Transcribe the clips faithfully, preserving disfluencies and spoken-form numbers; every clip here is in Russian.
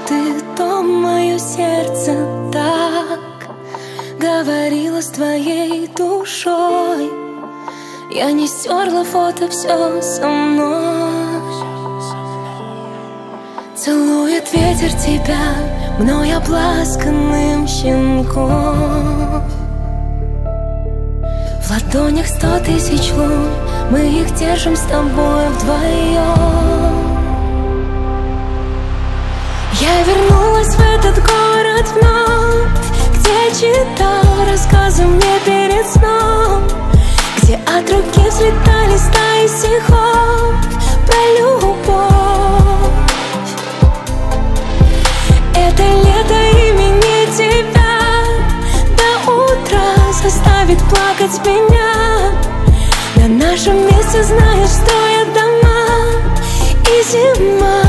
ты, то мое сердце так говорило с твоей душой. Я не стерла фото, все со мной. Целует ветер тебя, мной обласканным щенком. В ладонях сто тысяч лун, мы их держим с тобой вдвоем. Я вернулась в этот город вновь, где читал рассказы мне перед сном, где от руки взлетали стаи стихов про любовь. Это лето имени тебя до утра заставит плакать меня. На нашем месте, знаешь, строят дома и зима.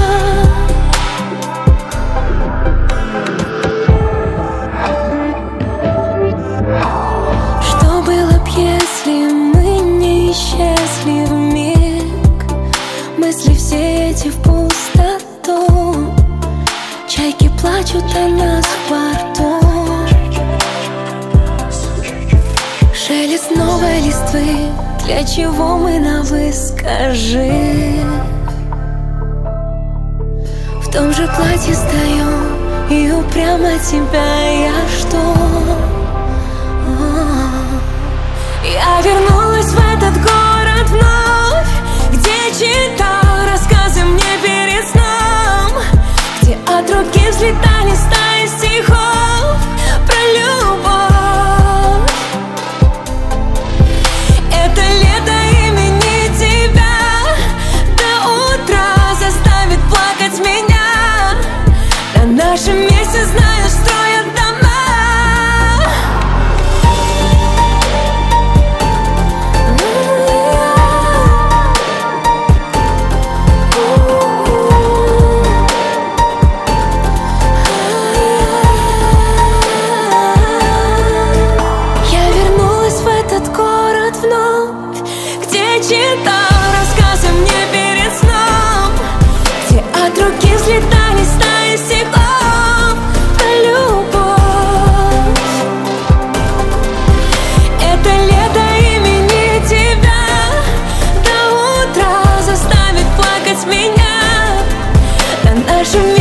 Что было б, если мы не исчезли вмиг? Мысли все эти в пустоту, чайки плачут о нас в порту. Шелест новой листвы, для чего мы на «вы» скажи? В том же платье стою, и упрямо тебя я жду. Я вернулась в этот город вновь, где читал рассказы мне перед сном, где от руки взлетали стаи стихов про любовь. Это лето имени тебя до утра заставит плакать меня. На нашем месте, знаешь, строят дома. Читал рассказы мне перед сном, где от руки взлетали стаи стихов про любовь. Это лето имени тебя до утра заставит плакать меня. На нашем